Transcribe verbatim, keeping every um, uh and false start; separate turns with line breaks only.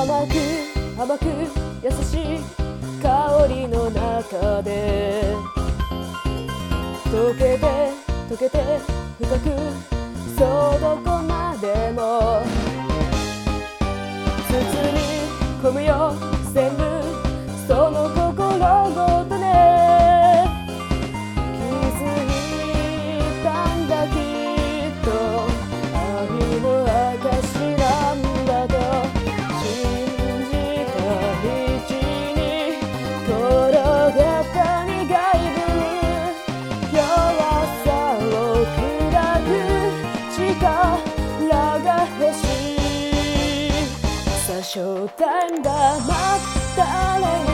甘く甘く優しい香りの中で溶けて溶けて深くそうどこまでも包み込むよ全部その心ごとね気づいたんだきっと愛の証なんだと信じた道に転がった苦い分弱さを砕く力が欲しいさあショータイムだ待ったね